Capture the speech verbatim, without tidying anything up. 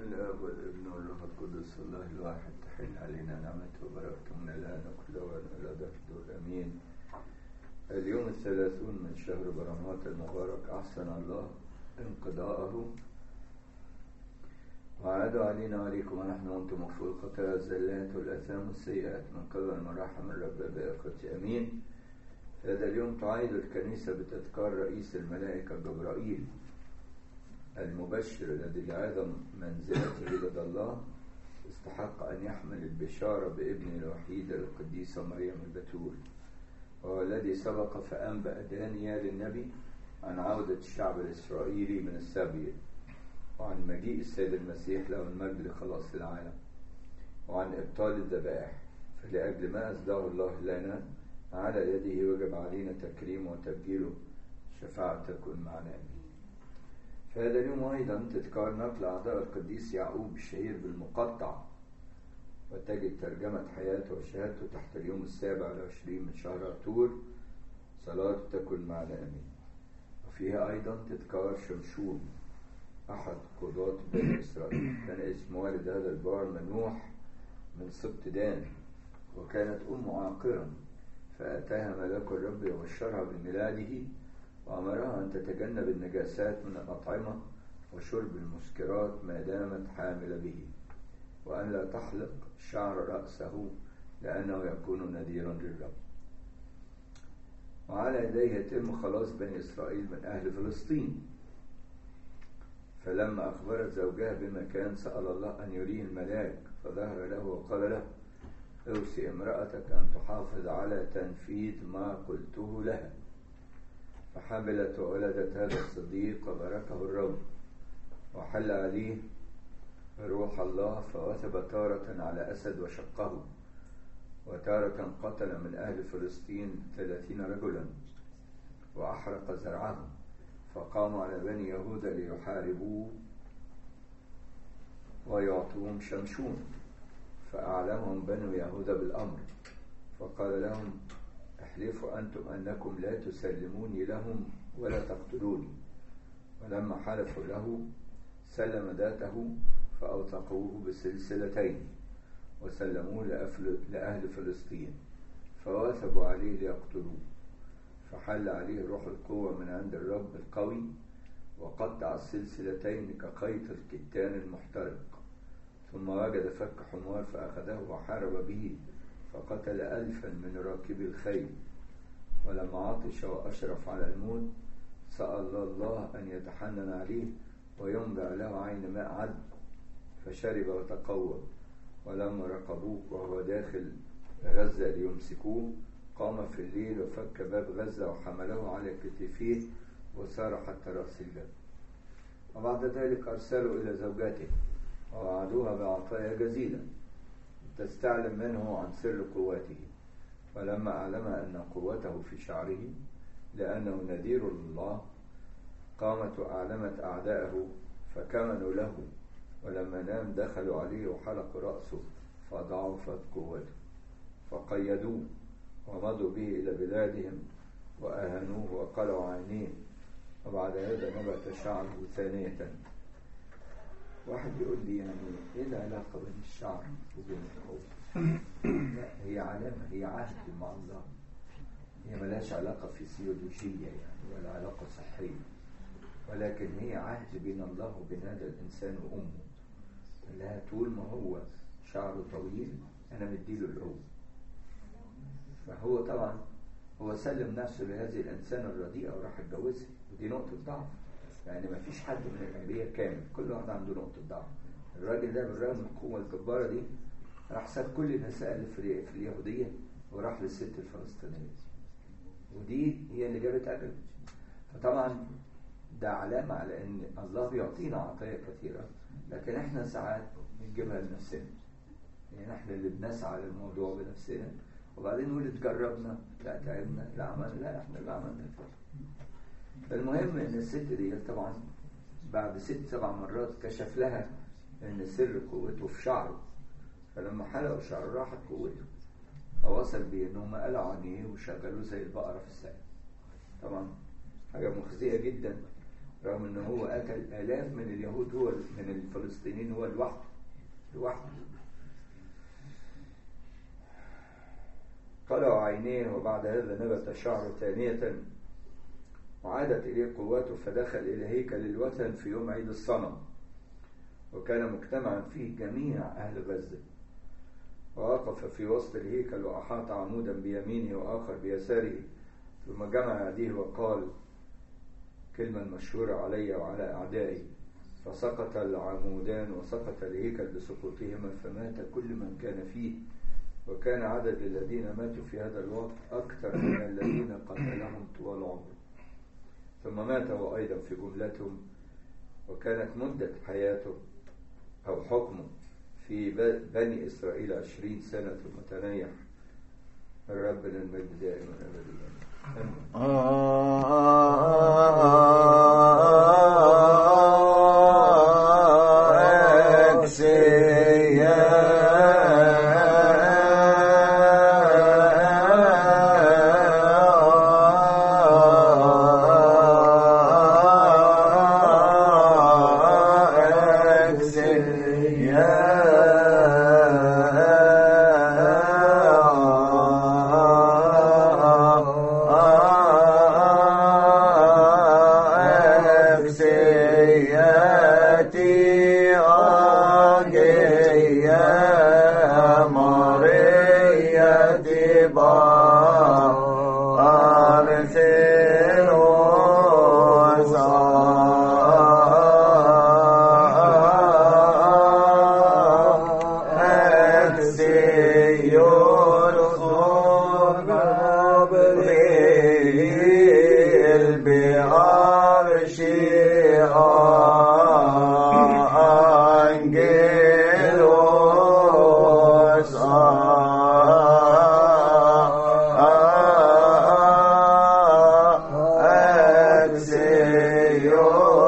الآب والابن والروح القدس الله الواحد تحل علينا نعمته وبركته من الآن وكل وان إلى دهر أمين. اليوم الثلاثون من شهر برمات المبارك أحسن الله انقضاءه وعاد علينا عليكم ونحن وانتم مغفور الخطايا الزلات والآثام والسيئات من قبل المراحم الرب بأخوة أمين. هذا اليوم تعيد الكنيسة بتذكار رئيس الملائكة جبرائيل المبشر الذي لهذا منزلته لدى الله استحق أن يحمل البشارة بابنه الوحيد القديسة مريم البتول، وهو الذي سبق فأنبأ دانيال النبي عن عودة الشعب الإسرائيلي من السبي، وعن مجيء السيد المسيح له المجد لخلاص العالم، وعن إبطال الذبائح. فلأجل ما أسداه الله لنا على يده وجب علينا تكريمه وتبجيله. شفاعة تكون معنا آمين. فهذا اليوم أيضا تذكار نقل أعضاء القديس يعقوب الشهير بالمقطع، وتجد ترجمة حياته وشهادته تحت اليوم السابع والعشرين من شهر أبتور. صلاة تكون معنا آمين. وفيها أيضا تذكار شمشون أحد قضاة بني إسرائيل، كان اسم والد هذا البار منوح من سبط دان، وكانت أمه عاقرا، فأتاها ملاك الرب وبشرها بميلاده وأمرها أن تتجنب النجاسات من الأطعمة وشرب المسكرات ما دامت حاملة به، وأن لا تحلق شعر رأسه لأنه يكون نذيرا للرب. وعلى يديه يتم خلاص بني إسرائيل من أهل فلسطين. فلما أخبرت زوجها بمكان سأل الله أن يريه الملاك، فظهر له وقال له: اوصي امرأتك أن تحافظ على تنفيذ ما قلته لها. فحملت وولدت هذا الصديق وباركه الرب، وحل عليه روح الله، فوثب تارة على أسد وشقه، وتارة قتل من أهل فلسطين ثلاثين رجلا وأحرق زرعهم. فقام على بني يهوذا ليحاربوه ويعطوهم شمشون، فأعلمهم بنو يهوذا بالأمر، فقال لهم: احلفوا أنتم أنكم لا تسلموني لهم ولا تقتلوني. ولما حلفوا له سلم ذاته، فأوثقوه بسلسلتين وسلموه لأهل فلسطين، فواثبوا عليه ليقتلوه. فحل عليه روح القوة من عند الرب القوي، وقطع السلسلتين كخيط الكتان المحترق. ثم وجد فك حمار فأخذه وحارب به، فقتل ألفا من راكبي الخيل. ولما عطش وأشرف على الموت سأل الله أن يتحنن عليه وينبع له عين ماء عذب، فشرب وتقوى. ولما رقبوه وهو داخل غزة ليمسكوه، قام في الليل وفك باب غزة وحمله على كتفيه وسار حتى رأس الجبل. وبعد ذلك أرسلوا إلى زوجته ووعدوها بعطايا جزيلة تستعلم منه عن سر قوته. ولما أعلمها أن قوته في شعره لأنه نذير لله، قامت وأعلمت أعداءه فكمنوا له. ولما نام دخلوا عليه وحلقوا رأسه فضعفت قوته، فقيدوه ومضوا به إلى بلادهم وأهانوه وقلعوا عينيه. وبعد هذا نبت شعره ثانية. واحد يقول لي يعني ايه العلاقة بين الشعر وبين القوة؟ لا، هي علامة، هي عهد مع الله، هي ملاش علاقة فيسيولوجية يعني ولا علاقة صحية، ولكن هي عهد بين الله وبين هذا الإنسان وأمه. لها طول ما هو شعره طويل أنا مديله القوة. فهو طبعا هو سلم نفسه لهذه الإنسان الرديئة وراح اتجوزها، ودي نقطة ضعف. يعني ما فيش حد من الأنبياء كامل، كل واحد عنده نقطة ضعف. الراجل ده بالرغم من القوة الجبارة دي راح ساب كل النساء اللي في, في اليهودية وراح للست الفلسطينية، ودي هي اللي جابت أجل. فطبعا ده علامة على أن الله بيعطينا عطايا كثيرة، لكن احنا ساعات بنجيبها لنفسنا. يعني احنا اللي بنسعى للموضوع بنفسنا، وبعدين نقول اتجربنا، لا تعبنا، لا عملنا، لا احنا اللي عملنا. فالمهم ان الست دي طبعا بعد ست سبع مرات كشف لها ان سر قوته في شعره. فلما حلقوا شعره راحت قوته، فوصل بيه انهم قلعوا عينيه وشغلوه زي البقرة في السقف. طبعا حاجة مخزية جدا، رغم أنه هو قتل آلاف من اليهود، هو من الفلسطينيين هو لوحده لوحده. قلع عينيه، وبعد هذا نبت شعره ثانية، وعادت إليه قوته، فدخل إلى هيكل الوثن في يوم عيد الصنم، وكان مجتمعا فيه جميع أهل غزة. ووقف في وسط الهيكل وأحاط عمودا بيمينه وآخر بيساره، ثم جمع يديه وقال كلمة مشهورة علي وعلى أعدائي، فسقط العمودان وسقط الهيكل بسقوطهما، فمات كل من كان فيه، وكان عدد الذين ماتوا في هذا الوقت أكثر من الذين قتلهم طوال عمره. ثم مات هو أيضا في جملتهم، وكانت مدة حياته أو حكمه في بني إسرائيل عشرين سنة، ثم تنيح. الرب المجد دائما أبدا. Señor.